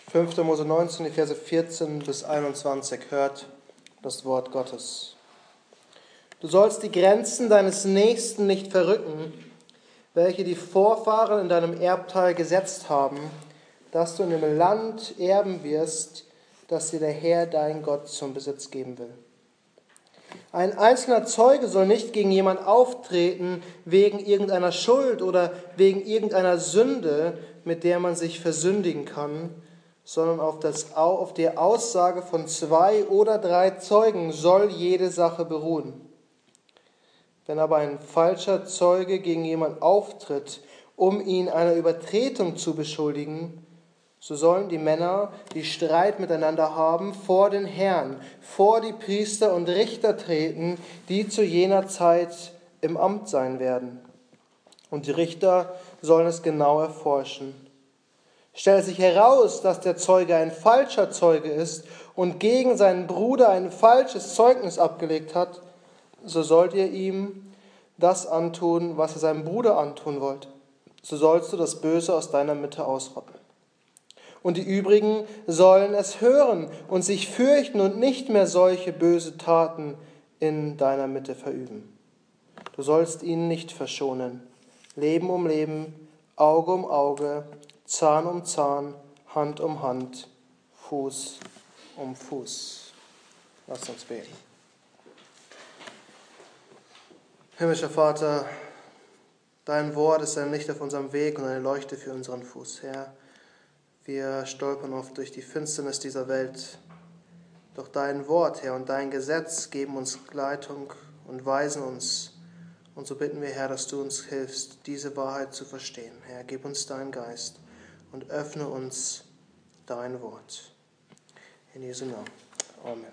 5. Mose 19, die Verse 14 bis 21, hört das Wort Gottes. Du sollst die Grenzen deines Nächsten nicht verrücken, welche die Vorfahren in deinem Erbteil gesetzt haben, dass du in dem Land erben wirst, das dir der Herr, dein Gott, zum Besitz geben will. Ein einzelner Zeuge soll nicht gegen jemand auftreten wegen irgendeiner Schuld oder wegen irgendeiner Sünde, mit der man sich versündigen kann, sondern auf der Aussage von 2 oder 3 Zeugen soll jede Sache beruhen. Wenn aber ein falscher Zeuge gegen jemand auftritt, um ihn einer Übertretung zu beschuldigen, so sollen die Männer, die Streit miteinander haben, vor den Herrn, vor die Priester und Richter treten, die zu jener Zeit im Amt sein werden. Und die Richter sollen es genau erforschen. Stellt sich heraus, dass der Zeuge ein falscher Zeuge ist und gegen seinen Bruder ein falsches Zeugnis abgelegt hat, so sollt ihr ihm das antun, was er seinem Bruder antun wollte. So sollst du das Böse aus deiner Mitte ausrotten. Und die übrigen sollen es hören und sich fürchten und nicht mehr solche böse Taten in deiner Mitte verüben. Du sollst ihn nicht verschonen. Leben um Leben, Auge um Auge, Zahn um Zahn, Hand um Hand, Fuß um Fuß. Lasst uns beten. Himmlischer Vater, dein Wort ist ein Licht auf unserem Weg und eine Leuchte für unseren Fuß, Herr. Wir stolpern oft durch die Finsternis dieser Welt. Doch dein Wort, Herr, und dein Gesetz geben uns Leitung und weisen uns. Und so bitten wir, Herr, dass du uns hilfst, diese Wahrheit zu verstehen. Herr, gib uns deinen Geist und öffne uns dein Wort. In Jesu Namen. Amen.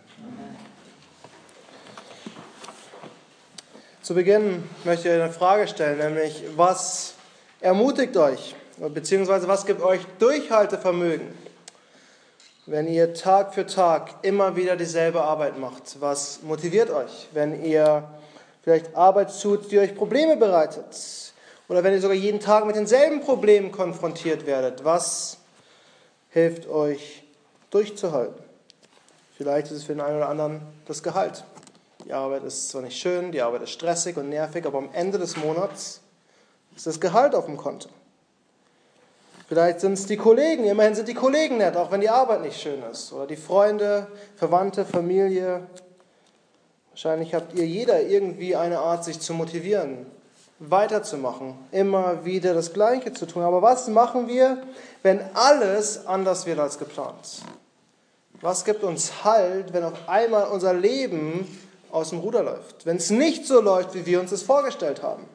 Zu Beginn möchte ich eine Frage stellen, nämlich, was ermutigt euch? Beziehungsweise was gibt euch Durchhaltevermögen, wenn ihr Tag für Tag immer wieder dieselbe Arbeit macht? Was motiviert euch, wenn ihr vielleicht Arbeit tut, die euch Probleme bereitet? Oder wenn ihr sogar jeden Tag mit denselben Problemen konfrontiert werdet? Was hilft euch durchzuhalten? Vielleicht ist es für den einen oder anderen das Gehalt. Die Arbeit ist zwar nicht schön, die Arbeit ist stressig und nervig, aber am Ende des Monats ist das Gehalt auf dem Konto. Vielleicht sind es die Kollegen, immerhin sind die Kollegen nett, auch wenn die Arbeit nicht schön ist. Oder die Freunde, Verwandte, Familie. Wahrscheinlich habt ihr jeder irgendwie eine Art, sich zu motivieren, weiterzumachen, immer wieder das Gleiche zu tun. Aber was machen wir, wenn alles anders wird als geplant? Was gibt uns Halt, wenn auf einmal unser Leben aus dem Ruder läuft? Wenn es nicht so läuft, wie wir uns es vorgestellt haben?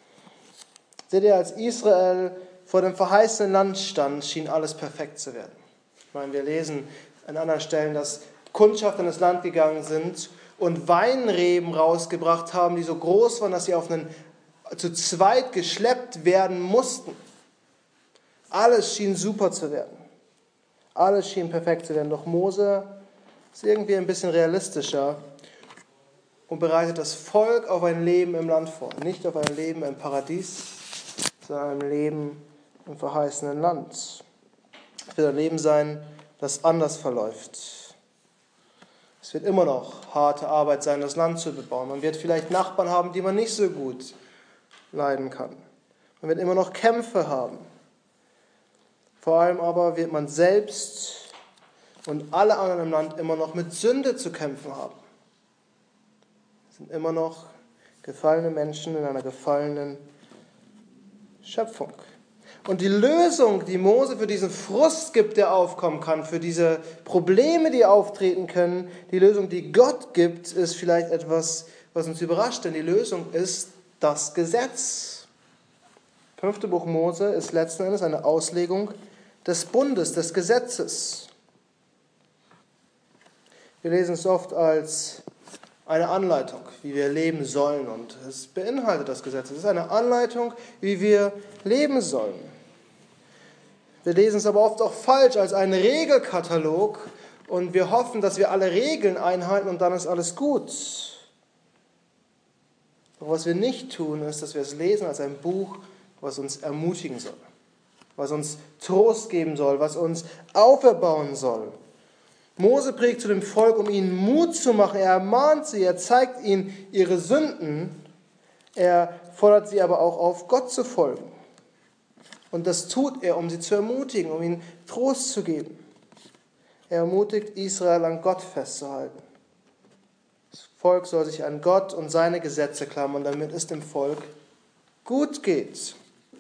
Seht ihr, als Israel vor dem verheißenen Land stand, schien alles perfekt zu werden. Ich meine, wir lesen an anderen Stellen, dass Kundschafter in das Land gegangen sind und Weinreben rausgebracht haben, die so groß waren, dass sie zu zweit geschleppt werden mussten. Alles schien super zu werden. Alles schien perfekt zu werden. Doch Mose ist irgendwie ein bisschen realistischer und bereitet das Volk auf ein Leben im Land vor. Nicht auf ein Leben im Paradies, sondern ein Leben im verheißenen Land. Es wird ein Leben sein, das anders verläuft. Es wird immer noch harte Arbeit sein, das Land zu bebauen. Man wird vielleicht Nachbarn haben, die man nicht so gut leiden kann. Man wird immer noch Kämpfe haben. Vor allem aber wird man selbst und alle anderen im Land immer noch mit Sünde zu kämpfen haben. Es sind immer noch gefallene Menschen in einer gefallenen Schöpfung. Und die Lösung, die Mose für diesen Frust gibt, der aufkommen kann, für diese Probleme, die auftreten können, die Lösung, die Gott gibt, ist vielleicht etwas, was uns überrascht, denn die Lösung ist das Gesetz. 5. Buch Mose ist letzten Endes eine Auslegung des Bundes, des Gesetzes. Wir lesen es oft als eine Anleitung, wie wir leben sollen, und es beinhaltet das Gesetz. Es ist eine Anleitung, wie wir leben sollen. Wir lesen es aber oft auch falsch als einen Regelkatalog und wir hoffen, dass wir alle Regeln einhalten und dann ist alles gut. Doch was wir nicht tun, ist, dass wir es lesen als ein Buch, was uns ermutigen soll, was uns Trost geben soll, was uns auferbauen soll. Mose predigt zu dem Volk, um ihnen Mut zu machen. Er ermahnt sie, er zeigt ihnen ihre Sünden. Er fordert sie aber auch auf, Gott zu folgen. Und das tut er, um sie zu ermutigen, um ihnen Trost zu geben. Er ermutigt Israel, an Gott festzuhalten. Das Volk soll sich an Gott und seine Gesetze klammern, damit es dem Volk gut geht.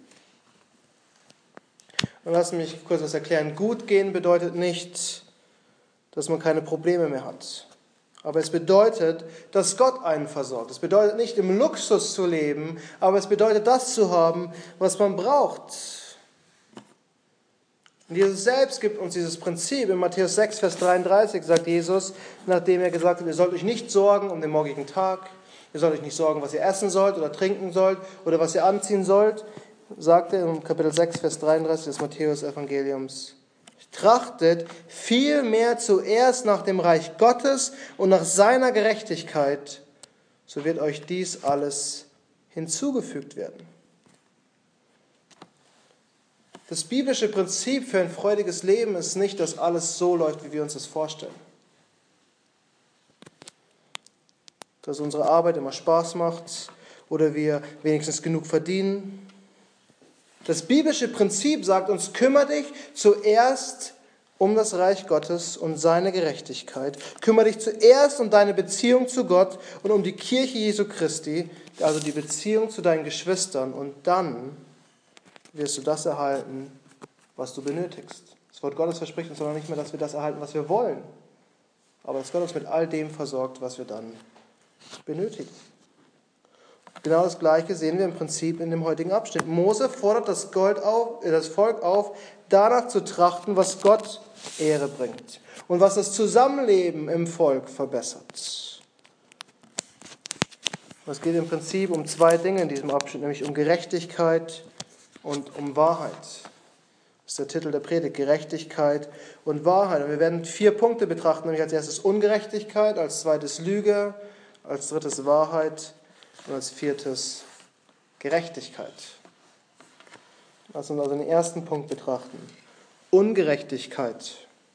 Und lass mich kurz was erklären. Gut gehen bedeutet nicht, dass man keine Probleme mehr hat. Aber es bedeutet, dass Gott einen versorgt. Es bedeutet nicht, im Luxus zu leben, aber es bedeutet, das zu haben, was man braucht. Und Jesus selbst gibt uns dieses Prinzip. In Matthäus 6, Vers 33 sagt Jesus, nachdem er gesagt hat, ihr sollt euch nicht sorgen um den morgigen Tag, ihr sollt euch nicht sorgen, was ihr essen sollt oder trinken sollt oder was ihr anziehen sollt, sagt er in Kapitel 6, Vers 33 des Matthäus-Evangeliums, trachtet vielmehr zuerst nach dem Reich Gottes und nach seiner Gerechtigkeit, so wird euch dies alles hinzugefügt werden. Das biblische Prinzip für ein freudiges Leben ist nicht, dass alles so läuft, wie wir uns das vorstellen. Dass unsere Arbeit immer Spaß macht oder wir wenigstens genug verdienen. Das biblische Prinzip sagt uns, kümmere dich zuerst um das Reich Gottes und seine Gerechtigkeit. Kümmere dich zuerst um deine Beziehung zu Gott und um die Kirche Jesu Christi, also die Beziehung zu deinen Geschwistern. Und dann wirst du das erhalten, was du benötigst. Das Wort Gottes verspricht uns noch nicht mehr, dass wir das erhalten, was wir wollen. Aber dass Gott uns mit all dem versorgt, was wir dann benötigen. Genau das Gleiche sehen wir im Prinzip in dem heutigen Abschnitt. Mose fordert das Volk auf, danach zu trachten, was Gott Ehre bringt und was das Zusammenleben im Volk verbessert. Es geht im Prinzip um zwei Dinge in diesem Abschnitt, nämlich um Gerechtigkeit und um Wahrheit. Das ist der Titel der Predigt, Gerechtigkeit und Wahrheit. Und wir werden 4 Punkte betrachten, nämlich als erstes Ungerechtigkeit, als zweites Lüge, als drittes Wahrheit und als viertes Gerechtigkeit. Lass uns also den ersten Punkt betrachten. Ungerechtigkeit.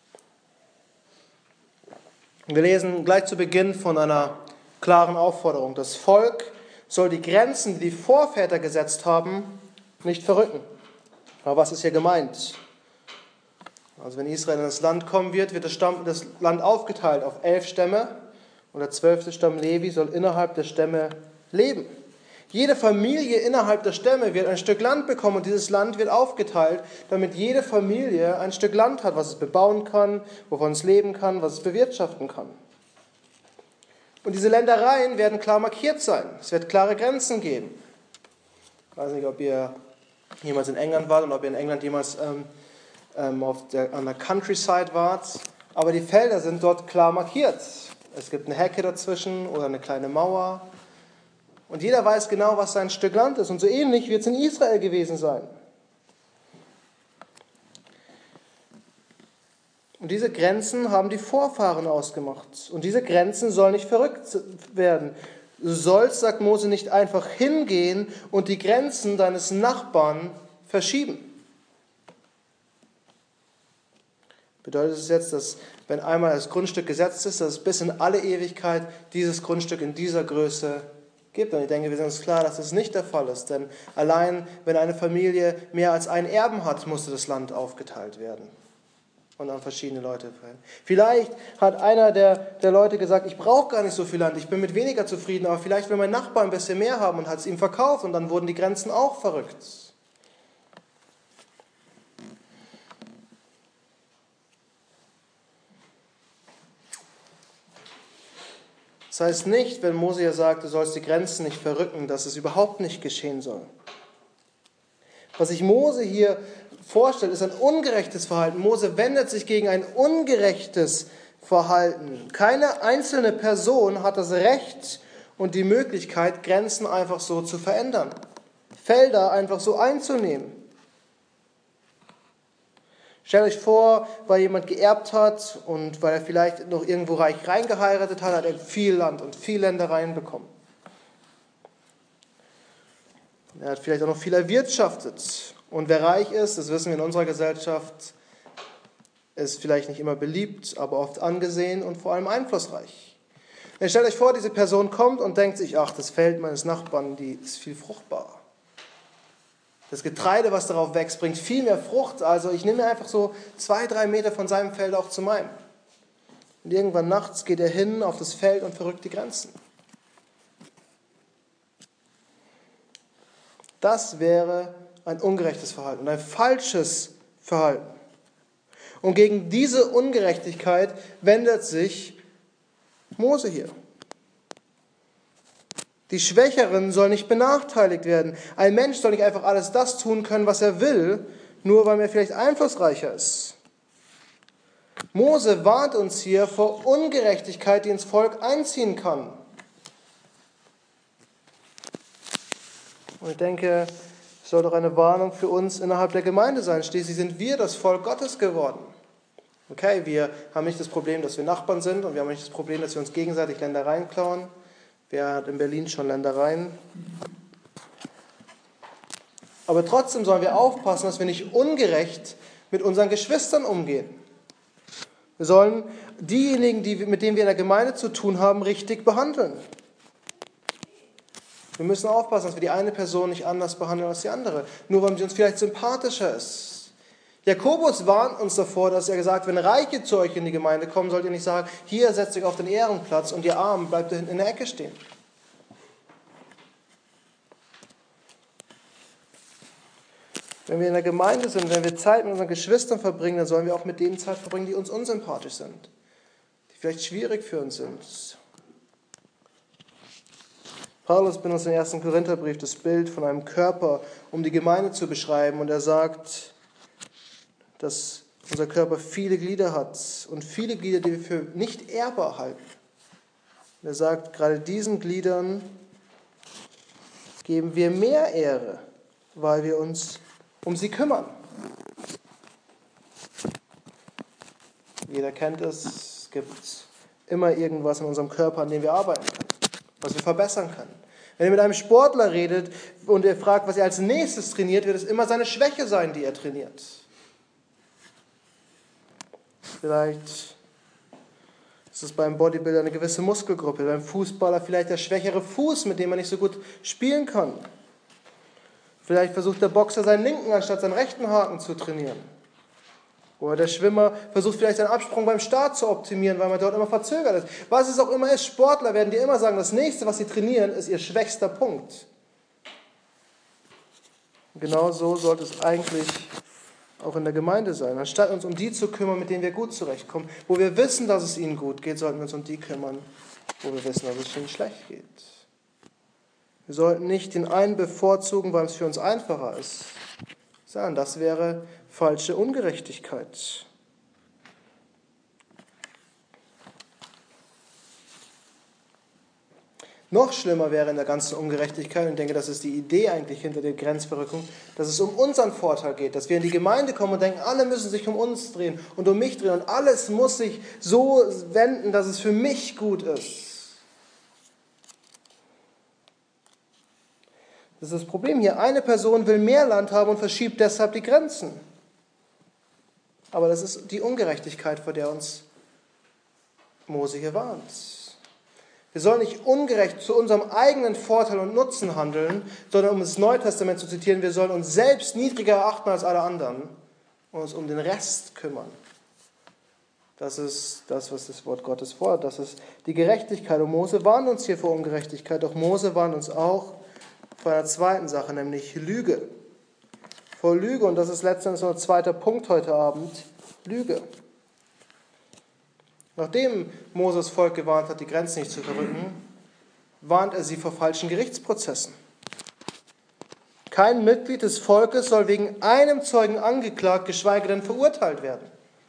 Wir lesen gleich zu Beginn von einer klaren Aufforderung. Das Volk soll die Grenzen, die die Vorväter gesetzt haben, nicht verrücken. Aber was ist hier gemeint? Also wenn Israel in das Land kommen wird, wird das Land aufgeteilt auf 11 Stämme und der 12. Stamm Levi soll innerhalb der Stämme leben. Jede Familie innerhalb der Stämme wird ein Stück Land bekommen und dieses Land wird aufgeteilt, damit jede Familie ein Stück Land hat, was es bebauen kann, wovon es leben kann, was es bewirtschaften kann. Und diese Ländereien werden klar markiert sein. Es wird klare Grenzen geben. Ich weiß nicht, ob ihr jemals in England wart und ob ihr in England jemals an der Countryside wart, aber die Felder sind dort klar markiert. Es gibt eine Hecke dazwischen oder eine kleine Mauer. Und jeder weiß genau, was sein Stück Land ist. Und so ähnlich wird es in Israel gewesen sein. Und diese Grenzen haben die Vorfahren ausgemacht. Und diese Grenzen sollen nicht verrückt werden. Du sollst, sagt Mose, nicht einfach hingehen und die Grenzen deines Nachbarn verschieben. Bedeutet es jetzt, dass wenn einmal das Grundstück gesetzt ist, dass es bis in alle Ewigkeit dieses Grundstück in dieser Größe gibt? Und ich denke, wir sind uns klar, dass das nicht der Fall ist. Denn allein, wenn eine Familie mehr als einen Erben hat, musste das Land aufgeteilt werden und an verschiedene Leute verteilt. Vielleicht hat einer der Leute gesagt, ich brauche gar nicht so viel Land, ich bin mit weniger zufrieden, aber vielleicht will mein Nachbar ein bisschen mehr haben und hat es ihm verkauft und dann wurden die Grenzen auch verrückt. Das heißt nicht, wenn Mose ja sagt, du sollst die Grenzen nicht verrücken, dass es überhaupt nicht geschehen soll. Was sich Mose hier vorstellt, ist ein ungerechtes Verhalten. Mose wendet sich gegen ein ungerechtes Verhalten. Keine einzelne Person hat das Recht und die Möglichkeit, Grenzen einfach so zu verändern, Felder einfach so einzunehmen. Stellt euch vor, weil jemand geerbt hat und weil er vielleicht noch irgendwo reich reingeheiratet hat, hat er viel Land und viel Ländereien bekommen. Er hat vielleicht auch noch viel erwirtschaftet Und wer reich ist, das wissen wir in unserer Gesellschaft, ist vielleicht nicht immer beliebt, aber oft angesehen und vor allem einflussreich. Ihr stellt euch vor, diese Person kommt und denkt sich, ach, das Feld meines Nachbarn, die ist viel fruchtbarer. Das Getreide, was darauf wächst, bringt viel mehr Frucht. Also ich nehme mir einfach so 2-3 Meter von seinem Feld auch zu meinem. Und irgendwann nachts geht er hin auf das Feld und verrückt die Grenzen. Das wäre ein ungerechtes Verhalten und ein falsches Verhalten. Und gegen diese Ungerechtigkeit wendet sich Mose hier. Die Schwächeren sollen nicht benachteiligt werden. Ein Mensch soll nicht einfach alles das tun können, was er will, nur weil er vielleicht einflussreicher ist. Mose warnt uns hier vor Ungerechtigkeit, die ins Volk einziehen kann. Und ich denke, es soll doch eine Warnung für uns innerhalb der Gemeinde sein. Schließlich sind wir das Volk Gottes geworden. Okay, wir haben nicht das Problem, dass wir Nachbarn sind und wir haben nicht das Problem, dass wir uns gegenseitig Ländereien klauen. Wer hat in Berlin schon Ländereien? Aber trotzdem sollen wir aufpassen, dass wir nicht ungerecht mit unseren Geschwistern umgehen. Wir sollen diejenigen, mit denen wir in der Gemeinde zu tun haben, richtig behandeln. Wir müssen aufpassen, dass wir die eine Person nicht anders behandeln als die andere, nur weil sie uns vielleicht sympathischer ist. Jakobus warnt uns davor, dass er gesagt hat, wenn Reiche zu euch in die Gemeinde kommen, sollt ihr nicht sagen, hier setzt euch auf den Ehrenplatz und ihr Armen bleibt da hinten in der Ecke stehen. Wenn wir in der Gemeinde sind, wenn wir Zeit mit unseren Geschwistern verbringen, dann sollen wir auch mit denen Zeit verbringen, die uns unsympathisch sind, die vielleicht schwierig für uns sind. Paulus benutzt im 1. Korintherbrief das Bild von einem Körper, um die Gemeinde zu beschreiben. Und er sagt, dass unser Körper viele Glieder hat und viele Glieder, die wir für nicht ehrbar halten. Und er sagt, gerade diesen Gliedern geben wir mehr Ehre, weil wir uns um sie kümmern. Jeder kennt es, es gibt immer irgendwas in unserem Körper, an dem wir arbeiten können, was wir verbessern können. Wenn ihr mit einem Sportler redet und ihr fragt, was er als nächstes trainiert, wird es immer seine Schwäche sein, die er trainiert. Vielleicht ist es beim Bodybuilder eine gewisse Muskelgruppe, beim Fußballer vielleicht der schwächere Fuß, mit dem er nicht so gut spielen kann. Vielleicht versucht der Boxer seinen linken anstatt seinen rechten Haken zu trainieren. Oder der Schwimmer versucht vielleicht seinen Absprung beim Start zu optimieren, weil man dort immer verzögert ist. Was es auch immer ist, Sportler werden dir immer sagen, das nächste, was sie trainieren, ist ihr schwächster Punkt. Und genau so sollte es eigentlich auch in der Gemeinde sein. Anstatt uns um die zu kümmern, mit denen wir gut zurechtkommen, wo wir wissen, dass es ihnen gut geht, sollten wir uns um die kümmern, wo wir wissen, dass es ihnen schlecht geht. Wir sollten nicht den einen bevorzugen, weil es für uns einfacher ist. Sondern das wäre falsche Ungerechtigkeit. Noch schlimmer wäre in der ganzen Ungerechtigkeit, und ich denke, das ist die Idee eigentlich hinter der Grenzverrückung, dass es um unseren Vorteil geht, dass wir in die Gemeinde kommen und denken, alle müssen sich um uns drehen und um mich drehen und alles muss sich so wenden, dass es für mich gut ist. Das ist das Problem hier. Eine Person will mehr Land haben und verschiebt deshalb die Grenzen. Aber das ist die Ungerechtigkeit, vor der uns Mose hier warnt. Wir sollen nicht ungerecht zu unserem eigenen Vorteil und Nutzen handeln, sondern, um das Neue Testament zu zitieren, wir sollen uns selbst niedriger erachten als alle anderen und uns um den Rest kümmern. Das ist das, was das Wort Gottes fordert. Das ist die Gerechtigkeit. Und Mose warnt uns hier vor Ungerechtigkeit. Doch Mose warnt uns auch vor einer zweiten Sache, nämlich Lüge. Vor Lüge, und das ist letztendlich unser zweiter Punkt heute Abend, Lüge. Nachdem Moses Volk gewarnt hat, die Grenzen nicht zu verrücken, warnt er sie vor falschen Gerichtsprozessen. Kein Mitglied des Volkes soll wegen einem Zeugen angeklagt, geschweige denn verurteilt werden.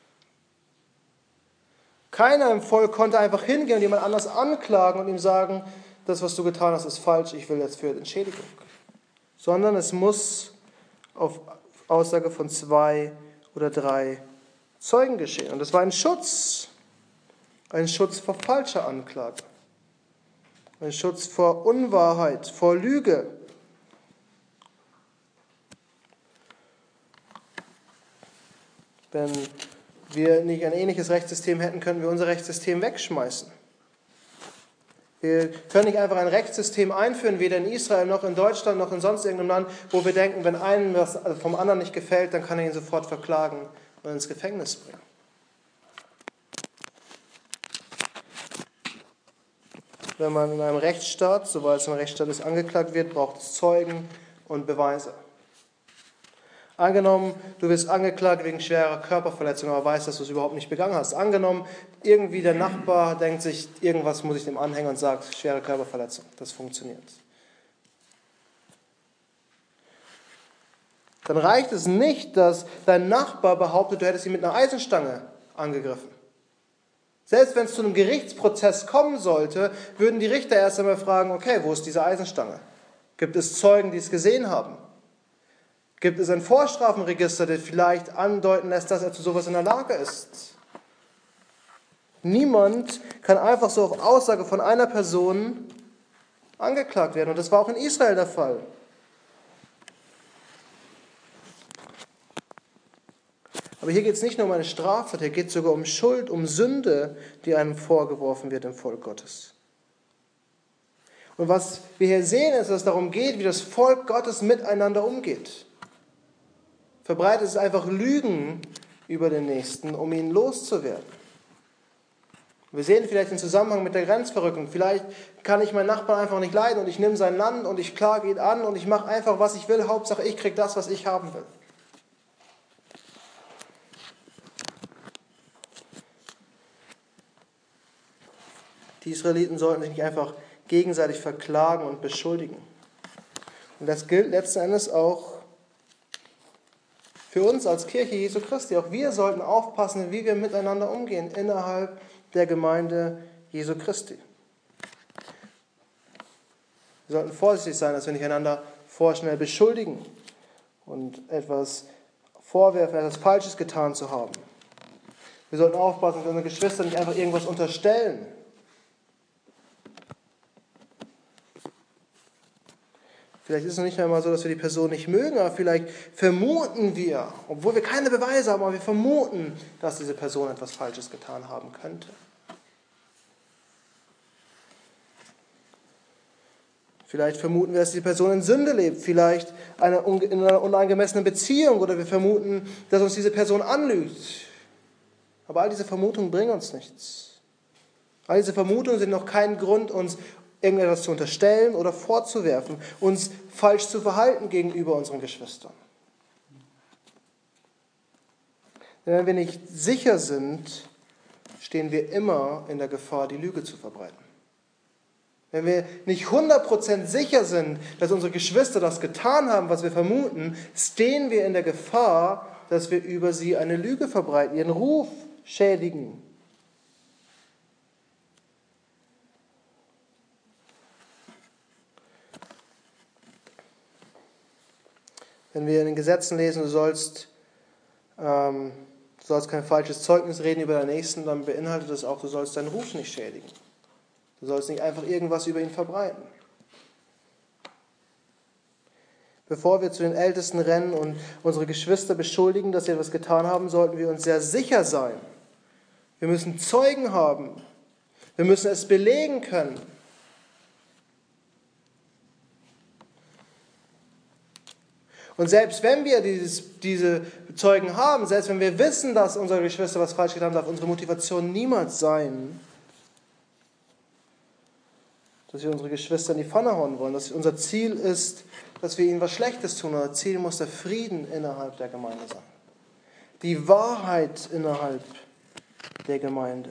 Keiner im Volk konnte einfach hingehen und jemand anders anklagen und ihm sagen, das, was du getan hast, ist falsch, ich will jetzt für Entschädigung. Sondern es muss auf Aussage von 2 oder 3 Zeugen geschehen. Und das war ein Schutz vor falscher Anklage, ein Schutz vor Unwahrheit, vor Lüge. Wenn wir nicht ein ähnliches Rechtssystem hätten, könnten wir unser Rechtssystem wegschmeißen. Wir können nicht einfach ein Rechtssystem einführen, weder in Israel noch in Deutschland noch in sonst irgendeinem Land, wo wir denken, wenn einem was vom anderen nicht gefällt, dann kann er ihn sofort verklagen und ins Gefängnis bringen. Wenn man in einem Rechtsstaat, soweit es ein Rechtsstaat ist, angeklagt wird, braucht es Zeugen und Beweise. Angenommen, du wirst angeklagt wegen schwerer Körperverletzung, aber weißt, dass du es überhaupt nicht begangen hast. Angenommen, irgendwie der Nachbar denkt sich, irgendwas muss ich dem anhängen und sagt, schwere Körperverletzung. Das funktioniert. Dann reicht es nicht, dass dein Nachbar behauptet, du hättest ihn mit einer Eisenstange angegriffen. Selbst wenn es zu einem Gerichtsprozess kommen sollte, würden die Richter erst einmal fragen, okay, wo ist diese Eisenstange? Gibt es Zeugen, die es gesehen haben? Gibt es ein Vorstrafenregister, das vielleicht andeuten lässt, dass er zu sowas in der Lage ist? Niemand kann einfach so auf Aussage von einer Person angeklagt werden. Und das war auch in Israel der Fall. Aber hier geht es nicht nur um eine Straftat, hier geht es sogar um Schuld, um Sünde, die einem vorgeworfen wird im Volk Gottes. Und was wir hier sehen, ist, dass es darum geht, wie das Volk Gottes miteinander umgeht. Verbreitet es einfach Lügen über den Nächsten, um ihn loszuwerden. Wir sehen vielleicht den Zusammenhang mit der Grenzverrückung. Vielleicht kann ich meinen Nachbarn einfach nicht leiden und ich nehme sein Land und ich klage ihn an und ich mache einfach, was ich will. Hauptsache, ich kriege das, was ich haben will. Die Israeliten sollten sich nicht einfach gegenseitig verklagen und beschuldigen. Und das gilt letzten Endes auch für uns als Kirche Jesu Christi. Auch wir sollten aufpassen, wie wir miteinander umgehen innerhalb der Gemeinde Jesu Christi. Wir sollten vorsichtig sein, dass wir nicht einander vorschnell beschuldigen und etwas vorwerfen, etwas Falsches getan zu haben. Wir sollten aufpassen, dass wir unseren Geschwistern nicht einfach irgendwas unterstellen. Vielleicht ist es noch nicht einmal so, dass wir die Person nicht mögen, aber vielleicht vermuten wir, obwohl wir keine Beweise haben, aber wir vermuten, dass diese Person etwas Falsches getan haben könnte. Vielleicht vermuten wir, dass die Person in Sünde lebt, vielleicht in einer unangemessenen Beziehung, oder wir vermuten, dass uns diese Person anlügt. Aber all diese Vermutungen bringen uns nichts. All diese Vermutungen sind noch kein Grund, uns irgendetwas zu unterstellen oder vorzuwerfen, uns falsch zu verhalten gegenüber unseren Geschwistern. Denn wenn wir nicht sicher sind, stehen wir immer in der Gefahr, die Lüge zu verbreiten. Wenn wir nicht 100% sicher sind, dass unsere Geschwister das getan haben, was wir vermuten, stehen wir in der Gefahr, dass wir über sie eine Lüge verbreiten, ihren Ruf schädigen. Wenn wir in den Gesetzen lesen, du sollst kein falsches Zeugnis reden über deinen Nächsten, dann beinhaltet das auch, du sollst deinen Ruf nicht schädigen. Du sollst nicht einfach irgendwas über ihn verbreiten. Bevor wir zu den Ältesten rennen und unsere Geschwister beschuldigen, dass sie etwas getan haben, sollten wir uns sehr sicher sein. Wir müssen Zeugen haben. Wir müssen es belegen können. Und selbst wenn wir diese Zeugen haben, selbst wenn wir wissen, dass unsere Geschwister was falsch getan haben, darf unsere Motivation niemals sein, dass wir unsere Geschwister in die Pfanne hauen wollen, dass unser Ziel ist, dass wir ihnen was Schlechtes tun. Unser Ziel muss der Frieden innerhalb der Gemeinde sein. Die Wahrheit innerhalb der Gemeinde.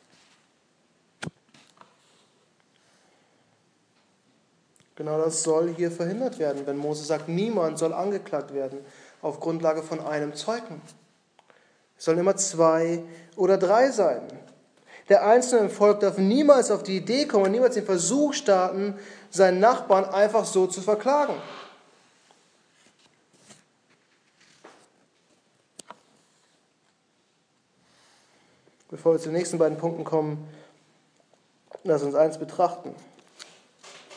Genau das soll hier verhindert werden, wenn Mose sagt, niemand soll angeklagt werden auf Grundlage von einem Zeugen. Es sollen immer 2 oder 3 sein. Der Einzelne im Volk darf niemals auf die Idee kommen, niemals den Versuch starten, seinen Nachbarn einfach so zu verklagen. Bevor wir zu den nächsten beiden Punkten kommen, lass uns eins betrachten.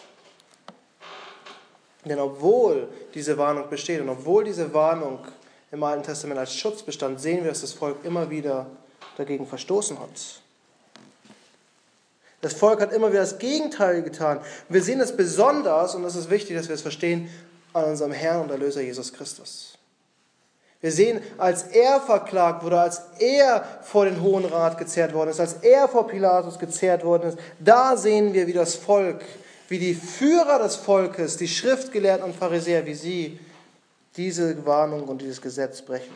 Denn obwohl diese Warnung besteht und obwohl diese Warnung im Alten Testament als Schutz bestand, sehen wir, dass das Volk immer wieder dagegen verstoßen hat. Das Volk hat immer wieder das Gegenteil getan. Wir sehen es besonders, und das ist wichtig, dass wir es verstehen, an unserem Herrn und Erlöser Jesus Christus. Wir sehen, als er verklagt wurde, als er vor den Hohen Rat gezerrt worden ist, als er vor Pilatus gezerrt worden ist, da sehen wir, wie das Volk, wie die Führer des Volkes, die Schriftgelehrten und Pharisäer, wie sie diese Warnung und dieses Gesetz brechen.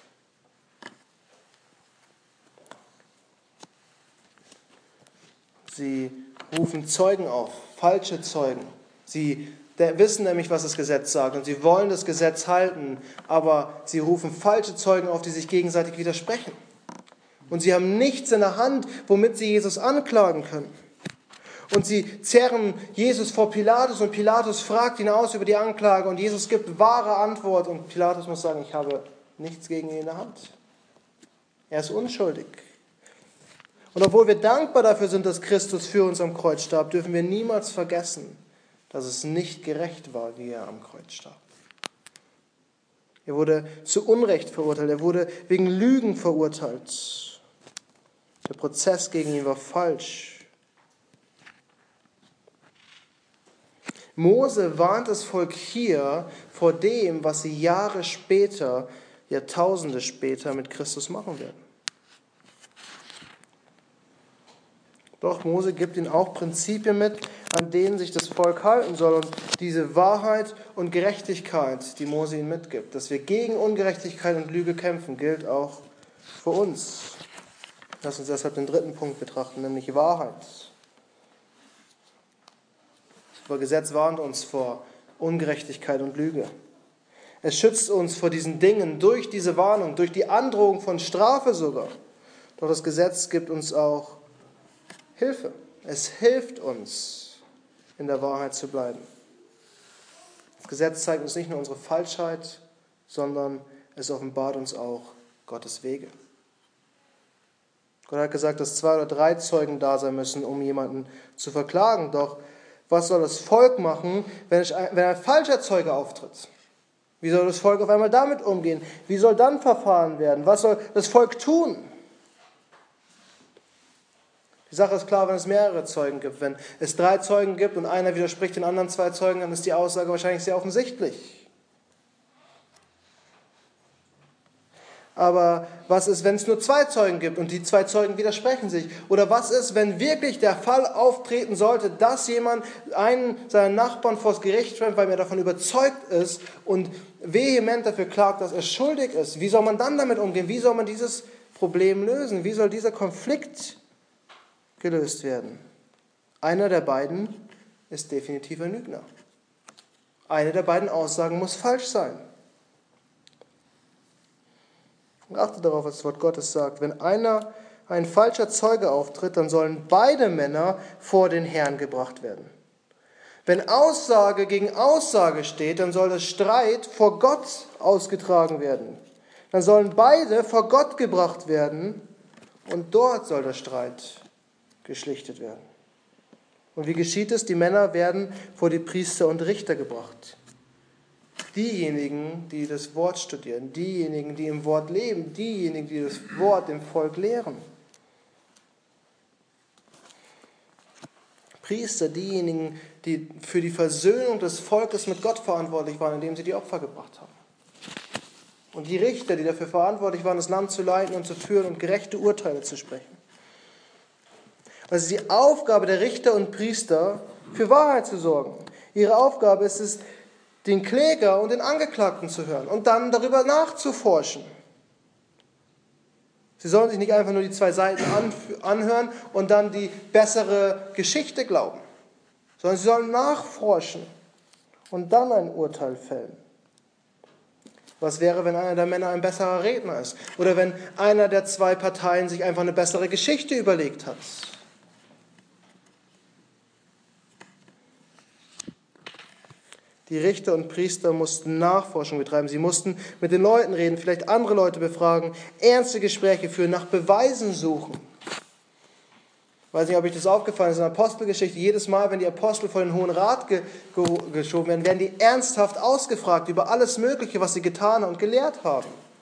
Sie rufen Zeugen auf, falsche Zeugen. Sie wissen nämlich, was das Gesetz sagt und sie wollen das Gesetz halten, aber sie rufen falsche Zeugen auf, die sich gegenseitig widersprechen. Und sie haben nichts in der Hand, womit sie Jesus anklagen können. Und sie zerren Jesus vor Pilatus und Pilatus fragt ihn aus über die Anklage und Jesus gibt wahre Antwort und Pilatus muss sagen, ich habe nichts gegen ihn in der Hand. Er ist unschuldig. Und obwohl wir dankbar dafür sind, dass Christus für uns am Kreuz starb, dürfen wir niemals vergessen, dass es nicht gerecht war, wie er am Kreuz starb. Er wurde zu Unrecht verurteilt, er wurde wegen Lügen verurteilt. Der Prozess gegen ihn war falsch. Mose warnt das Volk hier vor dem, was sie Jahre später, Jahrtausende später mit Christus machen werden. Doch Mose gibt ihnen auch Prinzipien mit, an denen sich das Volk halten soll. Und diese Wahrheit und Gerechtigkeit, die Mose ihnen mitgibt, dass wir gegen Ungerechtigkeit und Lüge kämpfen, gilt auch für uns. Lass uns deshalb den dritten Punkt betrachten, nämlich Wahrheit. Das Gesetz warnt uns vor Ungerechtigkeit und Lüge. Es schützt uns vor diesen Dingen durch diese Warnung, durch die Androhung von Strafe sogar. Doch das Gesetz gibt uns auch Hilfe. Es hilft uns, in der Wahrheit zu bleiben. Das Gesetz zeigt uns nicht nur unsere Falschheit, sondern es offenbart uns auch Gottes Wege. Gott hat gesagt, dass 2 oder 3 Zeugen da sein müssen, um jemanden zu verklagen. Doch was soll das Volk machen, wenn ein falscher Zeuge auftritt? Wie soll das Volk auf einmal damit umgehen? Wie soll dann verfahren werden? Was soll das Volk tun? Die Sache ist klar, wenn es mehrere Zeugen gibt. Wenn es 3 Zeugen gibt und einer widerspricht den anderen 2 Zeugen, dann ist die Aussage wahrscheinlich sehr offensichtlich. Aber was ist, wenn es nur 2 Zeugen gibt und die 2 Zeugen widersprechen sich? Oder was ist, wenn wirklich der Fall auftreten sollte, dass jemand einen seiner Nachbarn vors Gericht stellt, weil er davon überzeugt ist und vehement dafür klagt, dass er schuldig ist? Wie soll man dann damit umgehen? Wie soll man dieses Problem lösen? Wie soll dieser Konflikt gelöst werden? Einer der beiden ist definitiv ein Lügner. Eine der beiden Aussagen muss falsch sein. Und achte darauf, was das Wort Gottes sagt. Wenn ein falscher Zeuge auftritt, dann sollen beide Männer vor den Herrn gebracht werden. Wenn Aussage gegen Aussage steht, dann soll der Streit vor Gott ausgetragen werden. Dann sollen beide vor Gott gebracht werden und dort soll der Streit geschlichtet werden. Und wie geschieht es? Die Männer werden vor die Priester und Richter gebracht. Diejenigen, die das Wort studieren, diejenigen, die im Wort leben, diejenigen, die das Wort dem Volk lehren. Priester, diejenigen, die für die Versöhnung des Volkes mit Gott verantwortlich waren, indem sie die Opfer gebracht haben. Und die Richter, die dafür verantwortlich waren, das Land zu leiten und zu führen und gerechte Urteile zu sprechen. Also die Aufgabe der Richter und Priester, für Wahrheit zu sorgen. Ihre Aufgabe ist es, den Kläger und den Angeklagten zu hören und dann darüber nachzuforschen. Sie sollen sich nicht einfach nur die 2 Seiten anhören und dann die bessere Geschichte glauben, sondern sie sollen nachforschen und dann ein Urteil fällen. Was wäre, wenn einer der Männer ein besserer Redner ist? Oder wenn einer der 2 Parteien sich einfach eine bessere Geschichte überlegt hat? Die Richter und Priester mussten Nachforschung betreiben. Sie mussten mit den Leuten reden, vielleicht andere Leute befragen, ernste Gespräche führen, nach Beweisen suchen. Ich weiß nicht, ob euch das aufgefallen ist in der Apostelgeschichte. Jedes Mal, wenn die Apostel vor den Hohen Rat geschoben werden, werden die ernsthaft ausgefragt über alles Mögliche, was sie getan und gelehrt haben.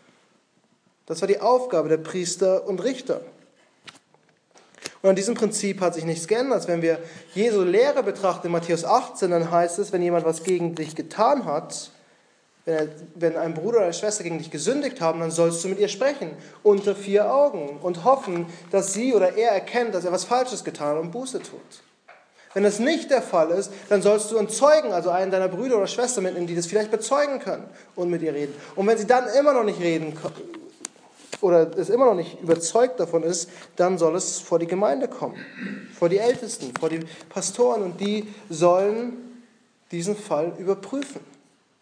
Das war die Aufgabe der Priester und Richter. Und an diesem Prinzip hat sich nichts geändert. Wenn wir Jesu Lehre betrachten in Matthäus 18, dann heißt es, wenn jemand was gegen dich getan hat, wenn ein Bruder oder eine Schwester gegen dich gesündigt haben, dann sollst du mit ihr sprechen, unter 4 Augen, und hoffen, dass sie oder er erkennt, dass er was Falsches getan hat und Buße tut. Wenn das nicht der Fall ist, dann sollst du einen Zeugen, also einen deiner Brüder oder Schwestern mitnehmen, die das vielleicht bezeugen können und mit ihr reden. Und wenn sie dann immer noch nicht reden oder es immer noch nicht überzeugt davon ist, dann soll es vor die Gemeinde kommen, vor die Ältesten, vor die Pastoren, und die sollen diesen Fall überprüfen.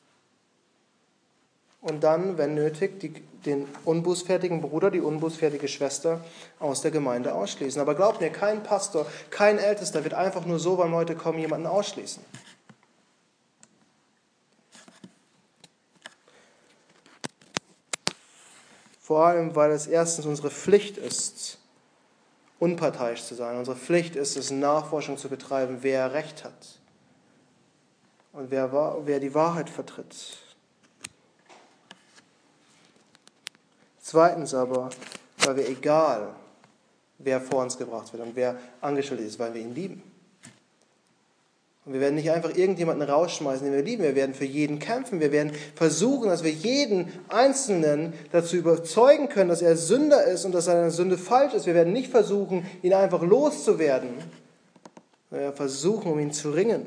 Und dann, wenn nötig, den unbußfertigen Bruder, die unbußfertige Schwester aus der Gemeinde ausschließen. Aber glaubt mir, kein Pastor, kein Ältester wird einfach nur so, weil Leute kommen, jemanden ausschließen. Vor allem, weil es erstens unsere Pflicht ist, unparteiisch zu sein. Unsere Pflicht ist es, Nachforschung zu betreiben, wer Recht hat und wer die Wahrheit vertritt. Zweitens aber, weil wir, egal wer vor uns gebracht wird und wer angestellt ist, weil wir ihn lieben. Und wir werden nicht einfach irgendjemanden rausschmeißen, den wir lieben. Wir werden für jeden kämpfen. Wir werden versuchen, dass wir jeden Einzelnen dazu überzeugen können, dass er Sünder ist und dass seine Sünde falsch ist. Wir werden nicht versuchen, ihn einfach loszuwerden. Wir werden versuchen, um ihn zu ringen.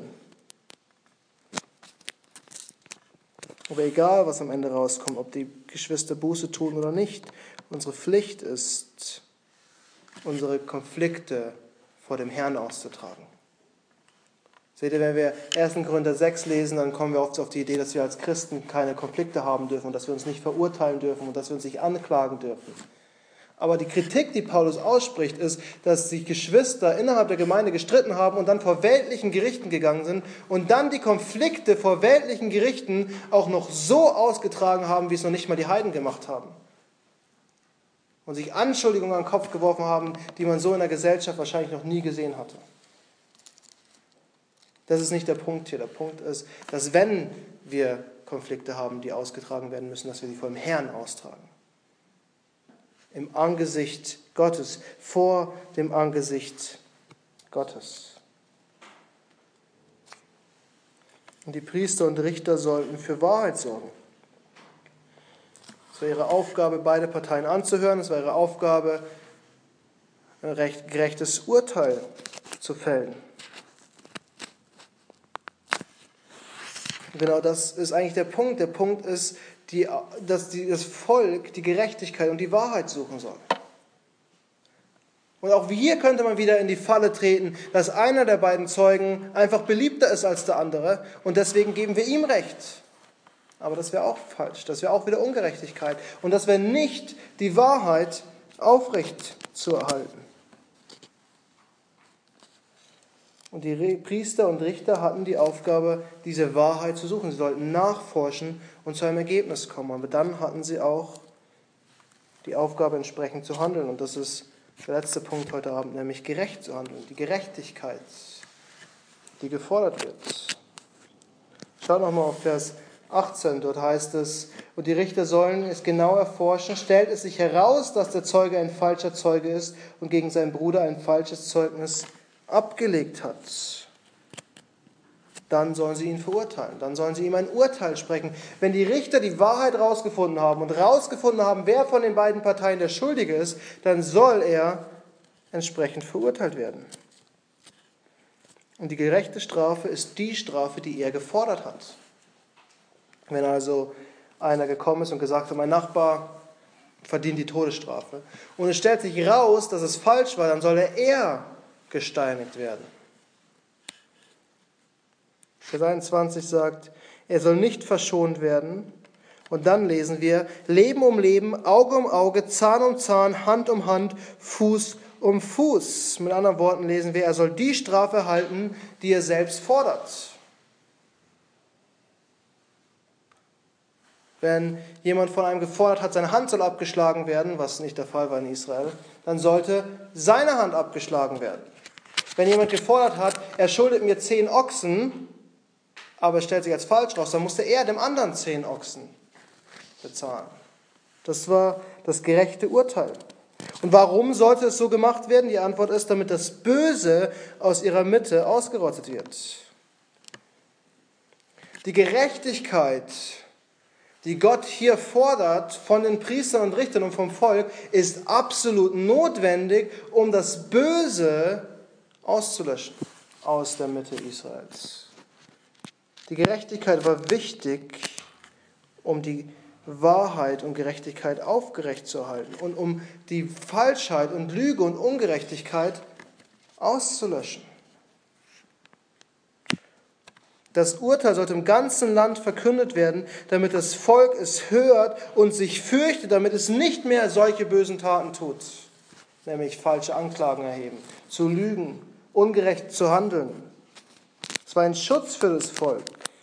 Aber egal, was am Ende rauskommt, ob die Geschwister Buße tun oder nicht, unsere Pflicht ist, unsere Konflikte vor dem Herrn auszutragen. Seht ihr, wenn wir 1. Korinther 6 lesen, dann kommen wir oft auf die Idee, dass wir als Christen keine Konflikte haben dürfen und dass wir uns nicht verurteilen dürfen und dass wir uns nicht anklagen dürfen. Aber die Kritik, die Paulus ausspricht, ist, dass die Geschwister innerhalb der Gemeinde gestritten haben und dann vor weltlichen Gerichten gegangen sind und dann die Konflikte vor weltlichen Gerichten auch noch so ausgetragen haben, wie es noch nicht mal die Heiden gemacht haben. Und sich Anschuldigungen an den Kopf geworfen haben, die man so in der Gesellschaft wahrscheinlich noch nie gesehen hatte. Das ist nicht der Punkt hier. Der Punkt ist, dass wenn wir Konflikte haben, die ausgetragen werden müssen, dass wir sie vor dem Herrn austragen. Im Angesicht Gottes, vor dem Angesicht Gottes. Und die Priester und Richter sollten für Wahrheit sorgen. Es war ihre Aufgabe, beide Parteien anzuhören. Es war ihre Aufgabe, ein gerechtes Urteil zu fällen. Und genau das ist eigentlich der Punkt. Der Punkt ist, dass das Volk die Gerechtigkeit und die Wahrheit suchen soll. Und auch hier könnte man wieder in die Falle treten, dass einer der beiden Zeugen einfach beliebter ist als der andere und deswegen geben wir ihm Recht. Aber das wäre auch falsch, das wäre auch wieder Ungerechtigkeit und das wäre nicht die Wahrheit aufrecht zu erhalten. Und die Priester und Richter hatten die Aufgabe, diese Wahrheit zu suchen. Sie sollten nachforschen und zu einem Ergebnis kommen. Aber dann hatten sie auch die Aufgabe, entsprechend zu handeln. Und das ist der letzte Punkt heute Abend, nämlich gerecht zu handeln. Die Gerechtigkeit, die gefordert wird. Schaut nochmal auf Vers 18. Dort heißt es, und die Richter sollen es genau erforschen. Stellt es sich heraus, dass der Zeuge ein falscher Zeuge ist und gegen seinen Bruder ein falsches Zeugnis abgelegt hat, dann sollen sie ihn verurteilen. Dann sollen sie ihm ein Urteil sprechen. Wenn die Richter die Wahrheit rausgefunden haben und rausgefunden haben, wer von den beiden Parteien der Schuldige ist, dann soll er entsprechend verurteilt werden. Und die gerechte Strafe ist die Strafe, die er gefordert hat. Wenn also einer gekommen ist und gesagt hat, mein Nachbar verdient die Todesstrafe, und es stellt sich raus, dass es falsch war, dann soll er gesteinigt werden. Vers 21 sagt, er soll nicht verschont werden. Und dann lesen wir, Leben um Leben, Auge um Auge, Zahn um Zahn, Hand um Hand, Fuß um Fuß. Mit anderen Worten lesen wir, er soll die Strafe erhalten, die er selbst fordert. Wenn jemand von einem gefordert hat, seine Hand soll abgeschlagen werden, was nicht der Fall war in Israel, dann sollte seine Hand abgeschlagen werden. Wenn jemand gefordert hat, er schuldet mir 10 Ochsen, aber es stellt sich als falsch raus, dann musste er dem anderen 10 Ochsen bezahlen. Das war das gerechte Urteil. Und warum sollte es so gemacht werden? Die Antwort ist, damit das Böse aus ihrer Mitte ausgerottet wird. Die Gerechtigkeit, die Gott hier fordert von den Priestern und Richtern und vom Volk, ist absolut notwendig, um das Böse auszulöschen aus der Mitte Israels. Die Gerechtigkeit war wichtig, um die Wahrheit und Gerechtigkeit aufrecht zu erhalten und um die Falschheit und Lüge und Ungerechtigkeit auszulöschen. Das Urteil sollte im ganzen Land verkündet werden, damit das Volk es hört und sich fürchtet, damit es nicht mehr solche bösen Taten tut, nämlich falsche Anklagen erheben, zu lügen, ungerecht zu handeln. Es war ein Schutz für das Volk.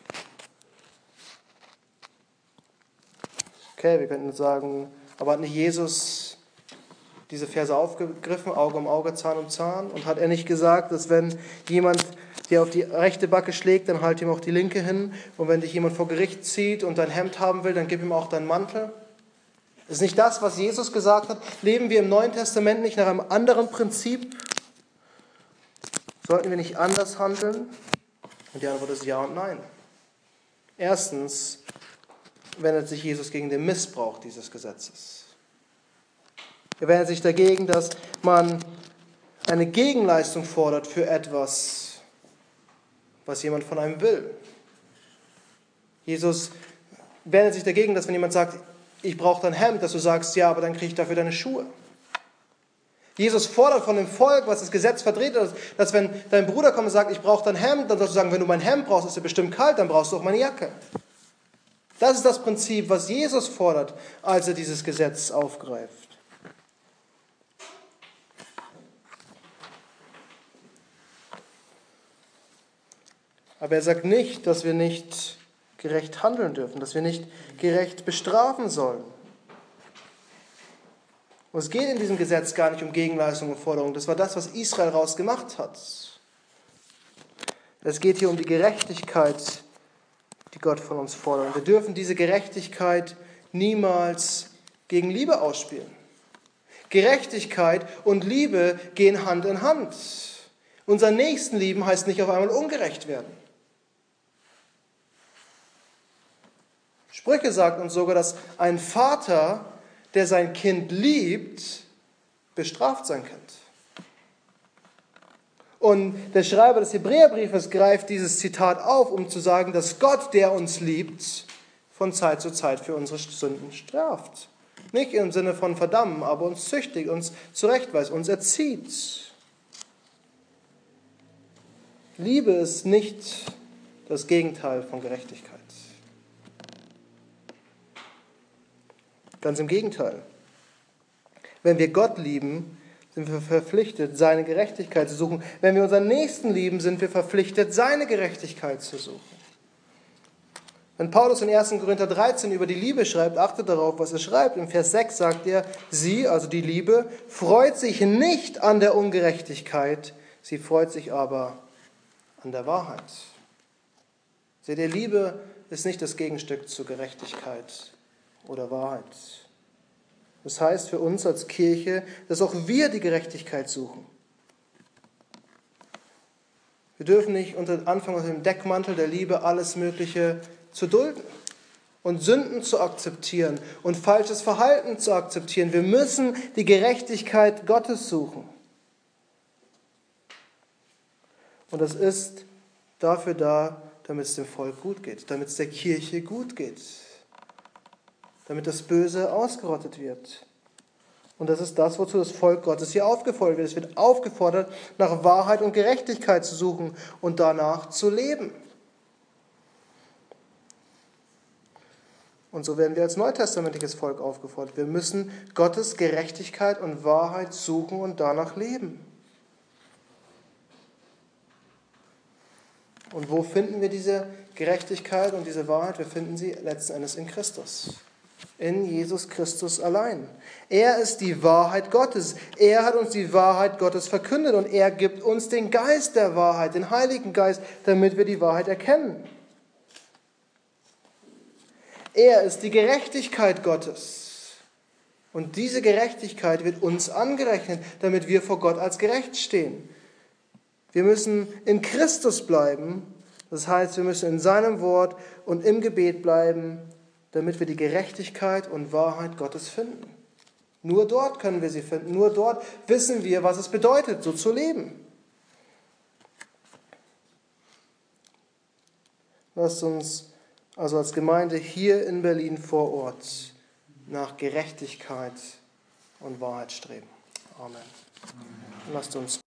Okay, wir könnten sagen, aber hat nicht Jesus diese Verse aufgegriffen, Auge um Auge, Zahn um Zahn? Und hat er nicht gesagt, dass wenn jemand dir auf die rechte Backe schlägt, dann halt ihm auch die linke hin? Und wenn dich jemand vor Gericht zieht und dein Hemd haben will, dann gib ihm auch deinen Mantel? Ist nicht das, was Jesus gesagt hat? Leben wir im Neuen Testament nicht nach einem anderen Prinzip? Sollten wir nicht anders handeln? Und die Antwort ist ja und nein. Erstens wendet sich Jesus gegen den Missbrauch dieses Gesetzes. Er wendet sich dagegen, dass man eine Gegenleistung fordert für etwas, was jemand von einem will. Jesus wendet sich dagegen, dass wenn jemand sagt, ich brauche dein Hemd, dass du sagst, ja, aber dann kriege ich dafür deine Schuhe. Jesus fordert von dem Volk, was das Gesetz verdreht, dass wenn dein Bruder kommt und sagt, ich brauche dein Hemd, dann sollst du sagen, wenn du mein Hemd brauchst, ist es bestimmt kalt, dann brauchst du auch meine Jacke. Das ist das Prinzip, was Jesus fordert, als er dieses Gesetz aufgreift. Aber er sagt nicht, dass wir nicht gerecht handeln dürfen, dass wir nicht gerecht bestrafen sollen. Und es geht in diesem Gesetz gar nicht um Gegenleistung und Forderung. Das war das, was Israel rausgemacht hat. Es geht hier um die Gerechtigkeit, die Gott von uns fordert. Und wir dürfen diese Gerechtigkeit niemals gegen Liebe ausspielen. Gerechtigkeit und Liebe gehen Hand in Hand. Unser Nächsten lieben heißt nicht auf einmal ungerecht werden. Sprüche sagt uns sogar, dass ein Vater, der sein Kind liebt, bestraft sein Kind. Und der Schreiber des Hebräerbriefes greift dieses Zitat auf, um zu sagen, dass Gott, der uns liebt, von Zeit zu Zeit für unsere Sünden straft. Nicht im Sinne von verdammen, aber uns züchtigt, uns zurechtweist, uns erzieht. Liebe ist nicht das Gegenteil von Gerechtigkeit. Ganz im Gegenteil. Wenn wir Gott lieben, sind wir verpflichtet, seine Gerechtigkeit zu suchen. Wenn wir unseren Nächsten lieben, sind wir verpflichtet, seine Gerechtigkeit zu suchen. Wenn Paulus in 1. Korinther 13 über die Liebe schreibt, achtet darauf, was er schreibt. Im Vers 6 sagt er, sie, also die Liebe, freut sich nicht an der Ungerechtigkeit, sie freut sich aber an der Wahrheit. Seht ihr, Liebe ist nicht das Gegenstück zur Gerechtigkeit oder Wahrheit. Das heißt für uns als Kirche, dass auch wir die Gerechtigkeit suchen. Wir dürfen nicht anfangen, unter dem Deckmantel der Liebe alles Mögliche zu dulden und Sünden zu akzeptieren und falsches Verhalten zu akzeptieren. Wir müssen die Gerechtigkeit Gottes suchen. Und das ist dafür da, damit es dem Volk gut geht, damit es der Kirche gut geht, damit das Böse ausgerottet wird. Und das ist das, wozu das Volk Gottes hier aufgefordert wird. Es wird aufgefordert, nach Wahrheit und Gerechtigkeit zu suchen und danach zu leben. Und so werden wir als neutestamentliches Volk aufgefordert. Wir müssen Gottes Gerechtigkeit und Wahrheit suchen und danach leben. Und wo finden wir diese Gerechtigkeit und diese Wahrheit? Wir finden sie letzten Endes in Christus. In Jesus Christus allein. Er ist die Wahrheit Gottes. Er hat uns die Wahrheit Gottes verkündet und er gibt uns den Geist der Wahrheit, den Heiligen Geist, damit wir die Wahrheit erkennen. Er ist die Gerechtigkeit Gottes. Und diese Gerechtigkeit wird uns angerechnet, damit wir vor Gott als gerecht stehen. Wir müssen in Christus bleiben, das heißt, wir müssen in seinem Wort und im Gebet bleiben, damit wir die Gerechtigkeit und Wahrheit Gottes finden. Nur dort können wir sie finden, nur dort wissen wir, was es bedeutet, so zu leben. Lasst uns also als Gemeinde hier in Berlin vor Ort nach Gerechtigkeit und Wahrheit streben. Amen. Lasst uns